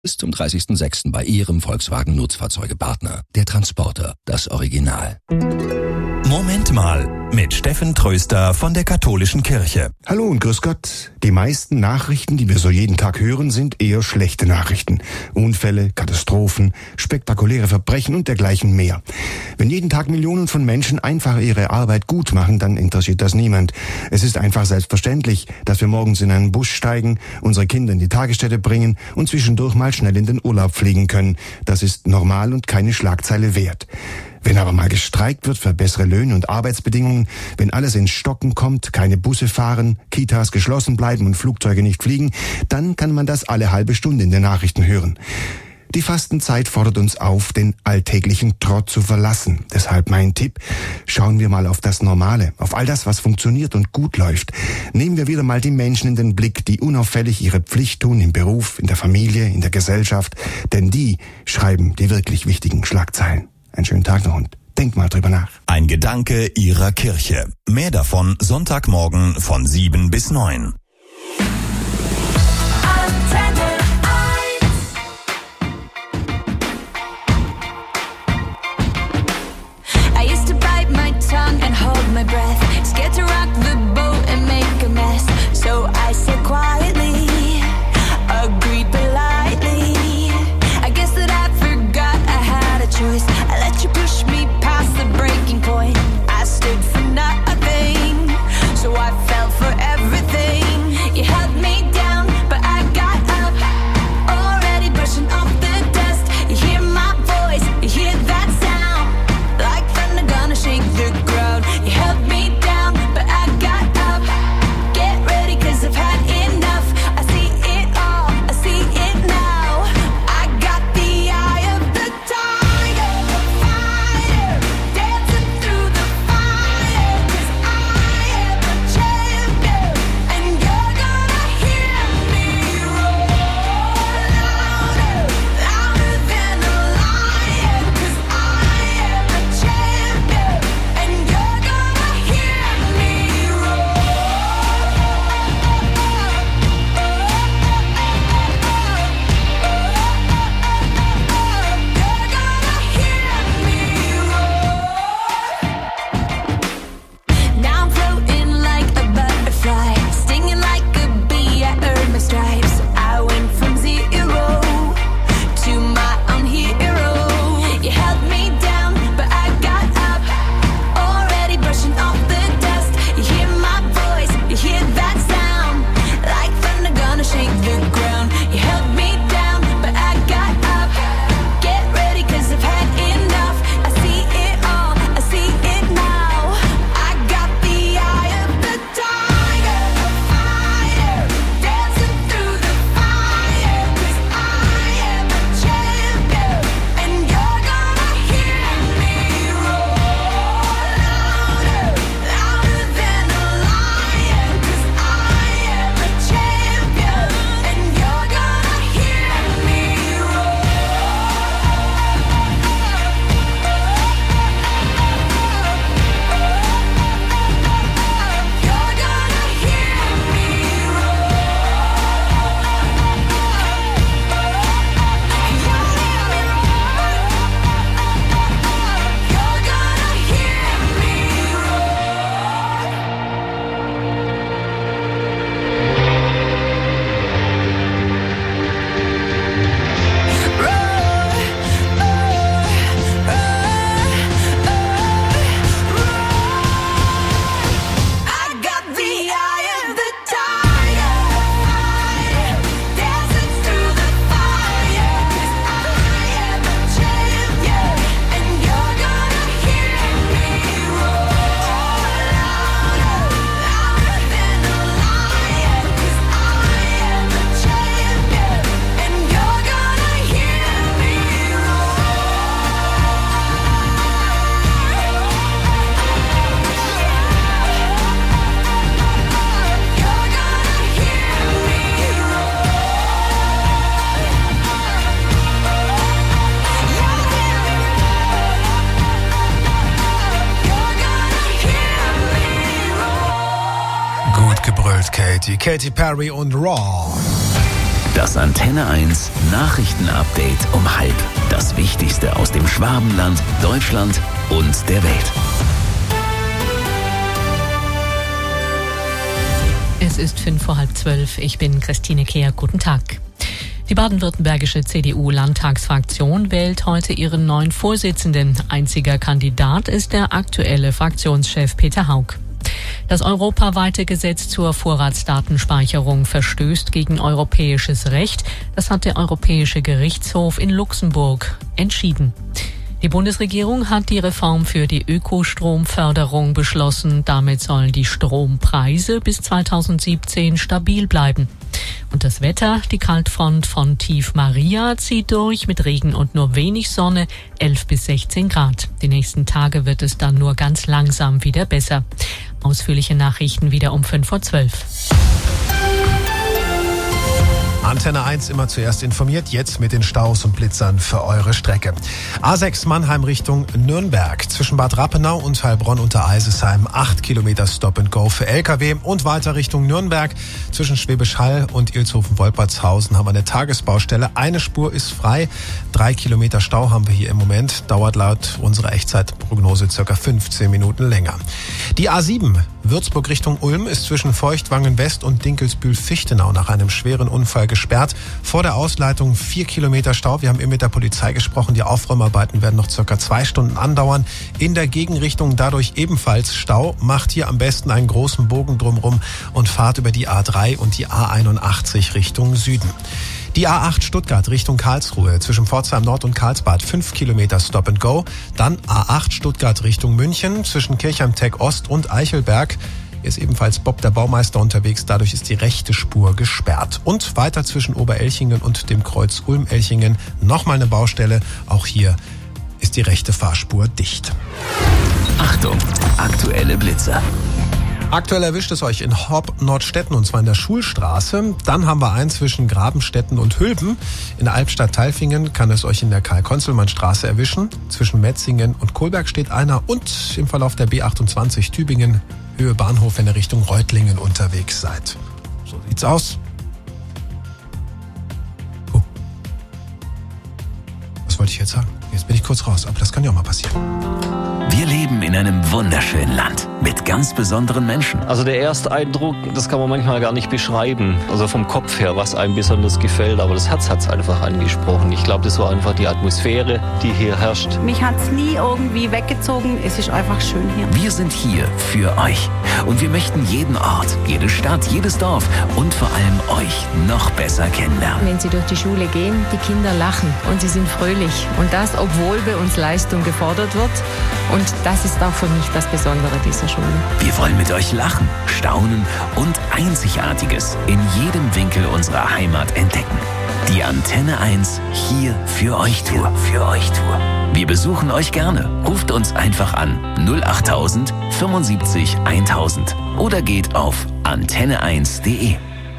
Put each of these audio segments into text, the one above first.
Bis zum 30.06. bei Ihrem Volkswagen Nutzfahrzeugepartner. Der Transporter, das Original. Moment mal, mit Steffen Tröster von der Katholischen Kirche. Hallo und grüß Gott. Die meisten Nachrichten, die wir so jeden Tag hören, sind eher schlechte Nachrichten. Unfälle, Katastrophen, spektakuläre Verbrechen und dergleichen mehr. Wenn jeden Tag Millionen von Menschen einfach ihre Arbeit gut machen, dann interessiert das niemand. Es ist einfach selbstverständlich, dass wir morgens in einen Bus steigen, unsere Kinder in die Tagesstätte bringen und zwischendurch mal schnell in den Urlaub fliegen können. Das ist normal und keine Schlagzeile wert. Wenn aber mal gestreikt wird für bessere Löhne und Arbeitsbedingungen, wenn alles ins Stocken kommt, keine Busse fahren, Kitas geschlossen bleiben und Flugzeuge nicht fliegen, dann kann man das alle halbe Stunde in den Nachrichten hören. Die Fastenzeit fordert uns auf, den alltäglichen Trott zu verlassen. Deshalb mein Tipp, schauen wir mal auf das Normale, auf all das, was funktioniert und gut läuft. Nehmen wir wieder mal die Menschen in den Blick, die unauffällig ihre Pflicht tun im Beruf, in der Familie, in der Gesellschaft. Denn die schreiben die wirklich wichtigen Schlagzeilen. Einen schönen Tag noch und denkt mal drüber nach. Ein Gedanke Ihrer Kirche. Mehr davon Sonntagmorgen von 7 bis 9. And hold my breath, scared to rock the boat and make a mess. So I said quietly, agreed politely. I guess that I forgot I had a choice. I let you push me past the breaking point. I stood for nothing, so I fell for everything. You held me down, but I got up, already brushing off the dust. You hear my voice, you hear that sound, like thunder gonna shake the ground. You held me down, but I got up. Get ready, 'cause I've had enough. I see it all, I see it now. I got the eye of the tiger, fighter, dancing through the fire. 'Cause I am a champion, and you're gonna hear me roar louder, louder than a lion. 'Cause I am a champion, and you're gonna hear me roar. You're gonna hear me roar. Now I'm floating like a butterfly, stinging like a bee. I earned my stripes. I went from zero to my own hero. You held me down, but I got up, already brushing off the dust. You hear my voice, you hear that sound, like thunder gonna shake the ground. You held me down, but I got up. Get ready, 'cause I've had enough. I see it all, I see it now. I got the eye of the tiger, fighter, dancing through the fire. 'Cause I am a champion, and you're gonna hear me roar louder, louder than a lion. 'Cause I am a champion, and you're gonna hear me roar. You're gonna hear me I got the eye of the tiger, fighter, dancing through the fire. 'Cause I am a champion, and you're gonna hear me roar louder, louder than a lion. 'Cause I am a champion, and you're gonna hear me Gut gebrüllt, Katy. Katy Perry und Raw. Das Antenne 1 Nachrichtenupdate um 12:30. Das Wichtigste aus dem Schwabenland, Deutschland und der Welt. Es ist 11:55. Ich bin Christine Kehr. Guten Tag. Die baden-württembergische CDU-Landtagsfraktion wählt heute ihren neuen Vorsitzenden. Einziger Kandidat ist der aktuelle Fraktionschef Peter Haug. Das europaweite Gesetz zur Vorratsdatenspeicherung verstößt gegen europäisches Recht. Das hat der Europäische Gerichtshof in Luxemburg entschieden. Die Bundesregierung hat die Reform für die Ökostromförderung beschlossen. Damit sollen die Strompreise bis 2017 stabil bleiben. Und das Wetter, die Kaltfront von Tief Maria zieht durch mit Regen und nur wenig Sonne, 11 bis 16 Grad. Die nächsten Tage wird es dann nur ganz langsam wieder besser. Ausführliche Nachrichten wieder um 5:12 Uhr. Antenne 1 immer zuerst informiert, jetzt mit den Staus und Blitzern für eure Strecke. A6 Mannheim Richtung Nürnberg. Zwischen Bad Rappenau und Heilbronn unter Eisesheim 8 Kilometer Stop and Go für LKW und weiter Richtung Nürnberg. Zwischen Schwäbisch Hall und Ilshofen-Wolpertshausen haben wir eine Tagesbaustelle. Eine Spur ist frei. 3 Kilometer Stau haben wir hier im Moment. Dauert laut unserer Echtzeitprognose circa 15 Minuten länger. Die A7 Würzburg Richtung Ulm ist zwischen Feuchtwangen West und Dinkelsbühl-Fichtenau nach einem schweren Unfall gesperrt. Vor der Ausleitung 4 Kilometer Stau. Wir haben eben mit der Polizei gesprochen. Die Aufräumarbeiten werden noch circa 2 Stunden andauern. In der Gegenrichtung dadurch ebenfalls Stau. Macht hier am besten einen großen Bogen drumherum und fahrt über die A3 und die A81 Richtung Süden. Die A8 Stuttgart Richtung Karlsruhe zwischen Pforzheim Nord und Karlsbad 5 Kilometer Stop and Go. Dann A8 Stuttgart Richtung München zwischen Kirchheim-Tech Ost und Eichelberg. Hier ist ebenfalls Bob der Baumeister unterwegs. Dadurch ist die rechte Spur gesperrt. Und weiter zwischen Oberelchingen und dem Kreuz Ulm-Elchingen nochmal eine Baustelle. Auch hier ist die rechte Fahrspur dicht. Achtung, aktuelle Blitzer. Aktuell erwischt es euch in Horb-Nordstetten und zwar in der Schulstraße. Dann haben wir einen zwischen Grabenstetten und Hülben. In der Albstadt-Tailfingen kann es euch in der Karl-Konzelmann-Straße erwischen. Zwischen Metzingen und Kohlberg steht einer und im Verlauf der B28 Tübingen, Höhe Bahnhof, wenn ihr Richtung Reutlingen unterwegs seid. So sieht's aus. Oh. Was wollte ich jetzt sagen? Jetzt bin ich kurz raus, aber das kann ja auch mal passieren. Wir leben in einem wunderschönen Land mit ganz besonderen Menschen. Also der erste Eindruck, das kann man manchmal gar nicht beschreiben. Also vom Kopf her, was einem besonders gefällt. Aber das Herz hat es einfach angesprochen. Ich glaube, das war einfach die Atmosphäre, die hier herrscht. Mich hat es nie irgendwie weggezogen. Es ist einfach schön hier. Wir sind hier für euch. Und wir möchten jeden Ort, jede Stadt, jedes Dorf und vor allem euch noch besser kennenlernen. Wenn sie durch die Schule gehen, die Kinder lachen und sie sind fröhlich. Und das, obwohl bei uns Leistung gefordert wird. Und das ist auch für mich das Besondere dieser Schule. Wir wollen mit euch lachen, staunen und Einzigartiges in jedem Winkel unserer Heimat entdecken. Die Antenne 1 hier für euch Tour. Wir besuchen euch gerne. Ruft uns einfach an 08000 75 1000 oder geht auf antenne1.de.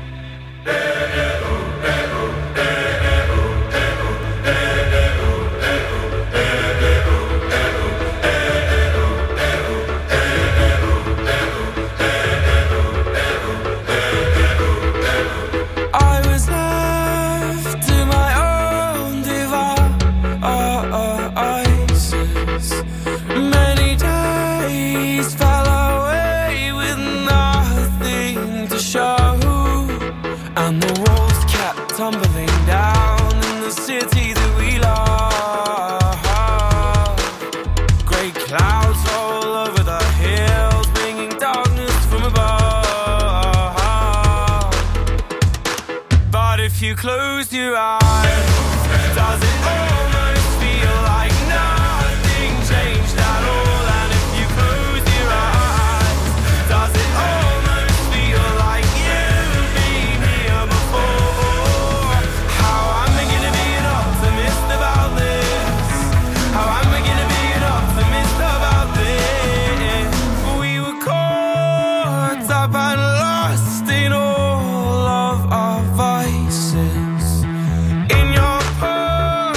Close your eyes. Does it almost feel like nothing changed at all? And if you close your eyes, does it almost feel like you've been here before? How am I gonna be an optimist about this? How am I gonna be an optimist about this? We were caught up and lost in all of our vices. In your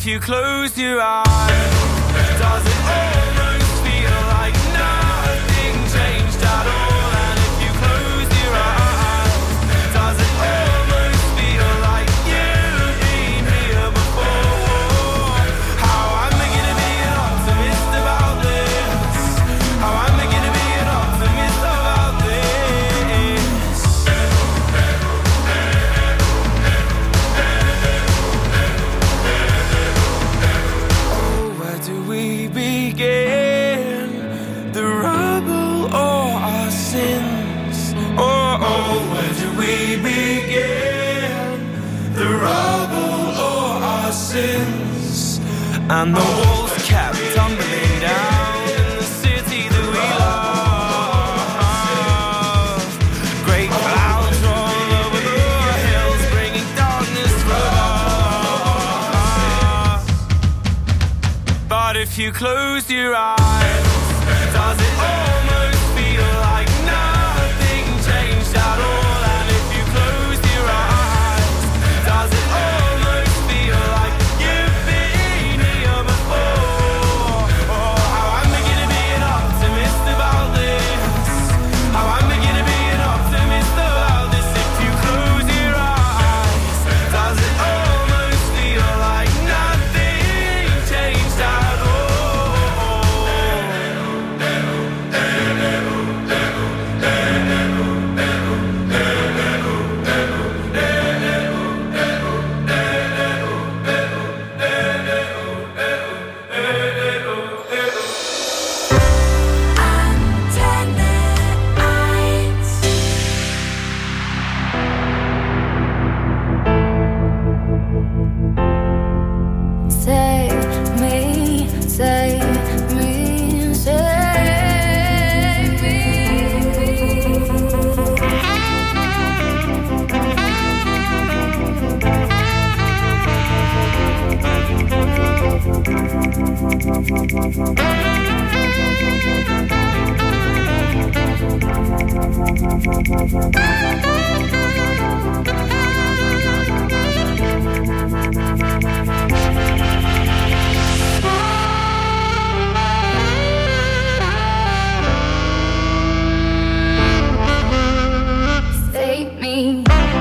you close your eyes, does it almost feel like nothing changed at all? And if you close your eyes, does it almost feel like you've been here before? How am I gonna be an optimist about this? How am I gonna be an optimist about this? Oh, where do we begin? The rubble or our sins? Oh, where do we begin? The rubble or our sins? And the walls kept tumbling down in the city that we love. Great clouds roll over the hills, bringing darkness from us. But if you close your eyes, does it almost feel like nothing changed at all? And if you close your eyes, does it almost feel like you've been here before? Oh, how am I gonna be an optimist about this? How am I gonna be an optimist about this? If you close your eyes, does it almost feel like nothing changed at all? Save me, save me, save me. Save me.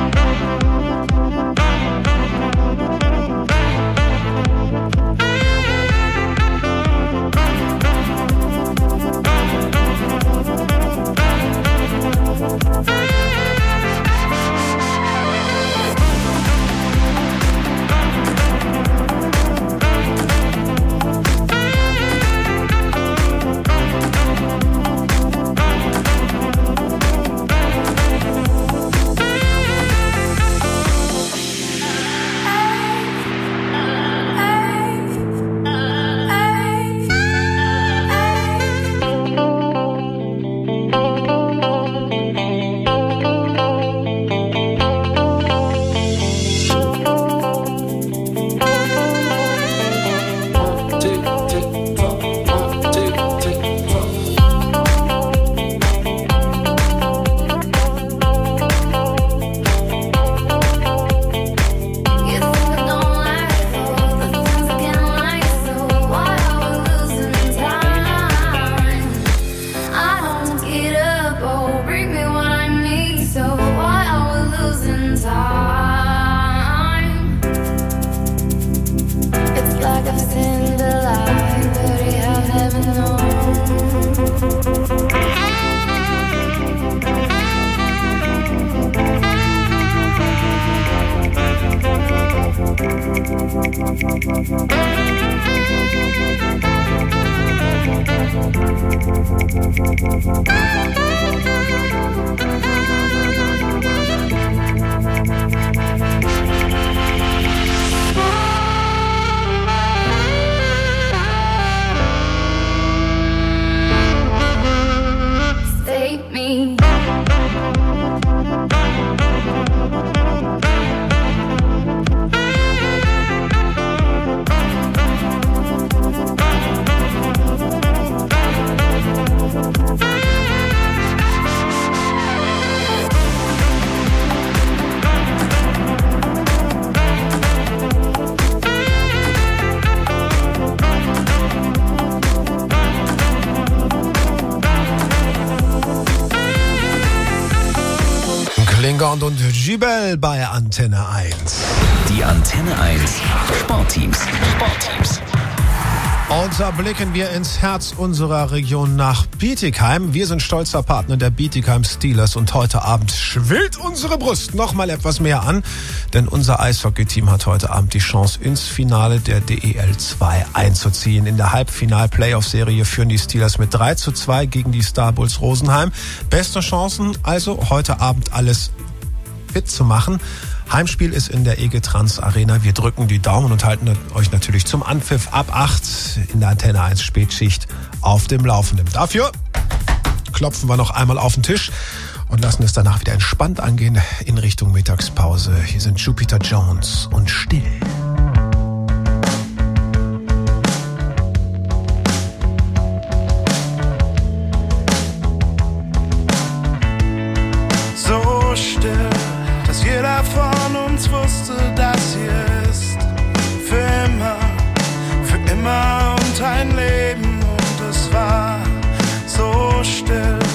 Save me. Lingard und Gibel bei Antenne 1. Die Antenne 1 Sportteams. Und da blicken wir ins Herz unserer Region nach Bietigheim. Wir sind stolzer Partner der Bietigheim Steelers und heute Abend schwillt unsere Brust noch mal etwas mehr an, denn unser Eishockey-Team hat heute Abend die Chance, ins Finale der DEL 2 einzuziehen. In der Halbfinal-Playoff-Serie führen die Steelers mit 3:2 gegen die Star Bulls Rosenheim. Beste Chancen also, heute Abend alles fit zu machen. Heimspiel ist in der EG Trans Arena. Wir drücken die Daumen und halten euch natürlich zum Anpfiff ab 8 in der Antenne 1 Spätschicht auf dem Laufenden. Dafür klopfen wir noch einmal auf den Tisch und lassen es danach wieder entspannt angehen in Richtung Mittagspause. Hier sind Jupiter Jones und Still. So still, dass jeder von uns wusste, dass hier ist für immer und ein Leben. Und es war so still,